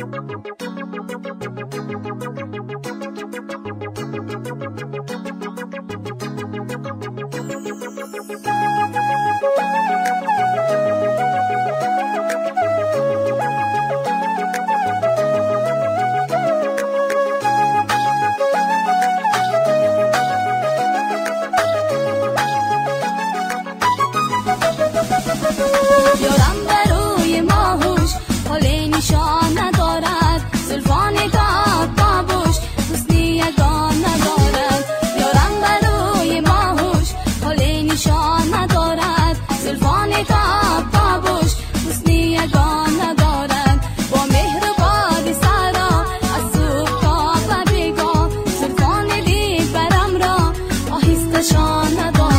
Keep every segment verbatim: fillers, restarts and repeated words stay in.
یارم بروی ماهوش حال نشان ندارد، زلفان گاب بابوش حسنی یگان ندارد. یارم بروی ماهوش حال نشان ندارد، زلفان گاب بابوش حسنی یگان ندارد. با مهر و باد سرا از صبح تا بگاه، زلفان دیگرم را آهسته‌شان ندارد.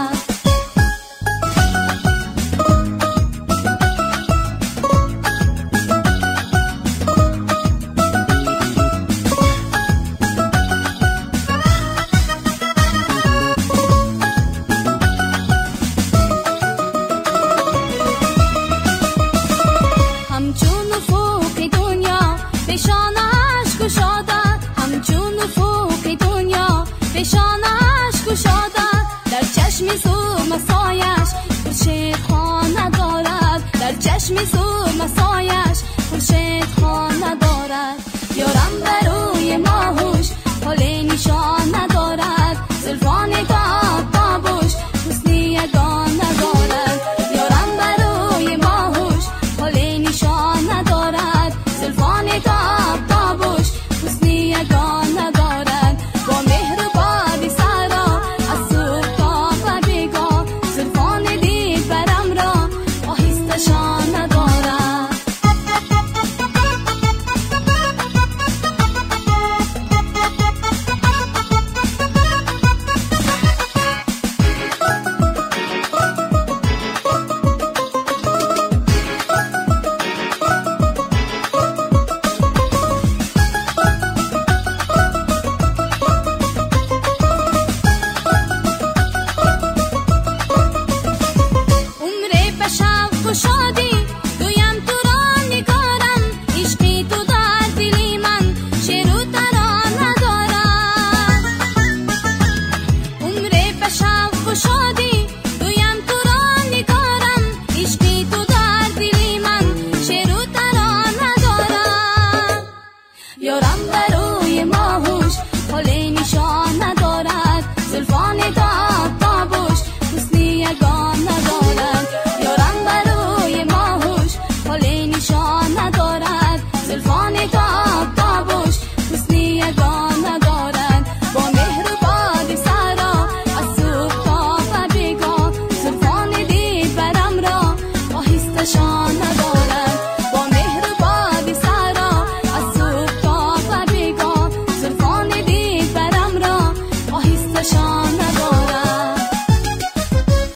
همچون افق دنیا بشانش گشادد، همچون افق دنیا بشانش گشادد. در چشم سرمه سایش خورشید خوان ندارد، در چشم سرمه سایش